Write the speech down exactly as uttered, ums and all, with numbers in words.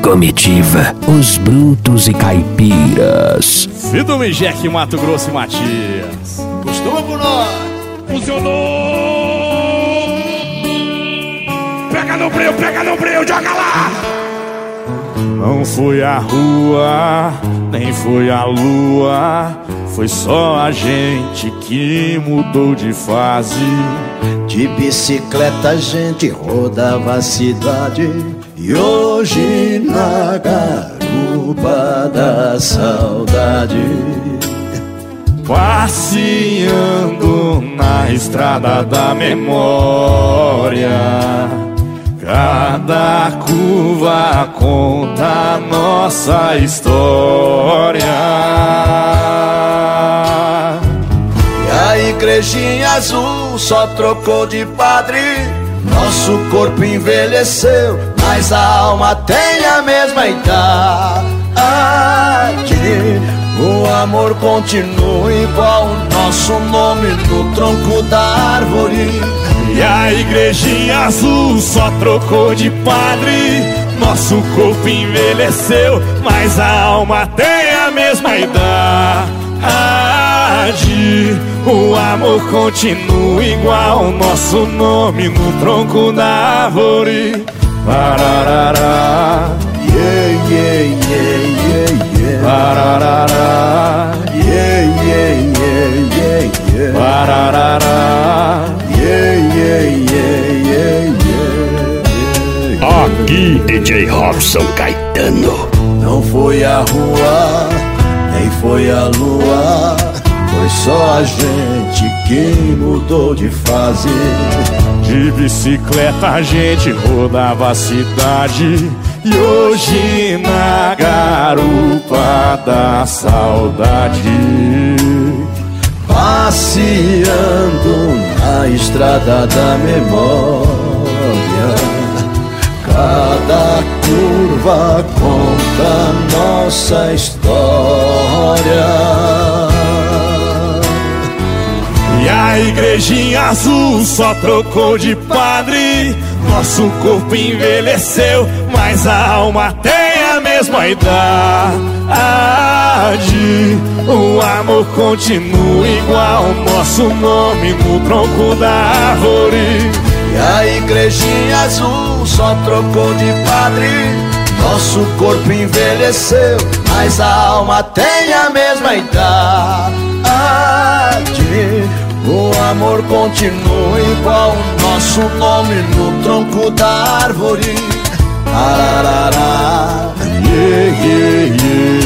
Comitiva, os brutos e caipiras. Fido Mijek, Mato Grosso e Matias. Costuma por nós. Funcionou. Pega no breu, pega no breu, joga lá. Não foi a rua, nem foi a lua, foi só a gente que mudou de fase. De bicicleta a gente rodava a cidade, e hoje na garupa da saudade, passeando na estrada da memória, cada curva conta a nossa história. E a igrejinha azul só trocou de padre. Nosso corpo envelheceu, mas a alma tem a mesma idade. O amor continua igual, o nosso nome no tronco da árvore. E a igrejinha azul só trocou de padre. Nosso corpo envelheceu, mas a alma tem a mesma idade. O amor continua igual, o nosso nome no tronco da árvore. Pararará, yeah, yeah, yeah, yeah, yeah. pararará, Yeah, yeah, yeah, yeah, yeah. pararará. Yeah, yeah, yeah, yeah, yeah. Aqui, D J Robson Caetano. Não foi a rua, nem foi a lua, foi só a gente que mudou de fase. De bicicleta a gente rodava a cidade, e hoje na garupa da saudade, passeando na estrada da memória, cada curva conta nossa história. E a igrejinha azul só trocou de padre. Nosso corpo envelheceu, mas a alma tem a mesma idade. O amor continua igual, o nosso nome no tronco da árvore. E a igrejinha azul só trocou de padre. Nosso corpo envelheceu, mas a alma tem a mesma idade. O amor continua igual, o nosso nome no tronco da árvore. Ararará, Yeah, yeah, yeah.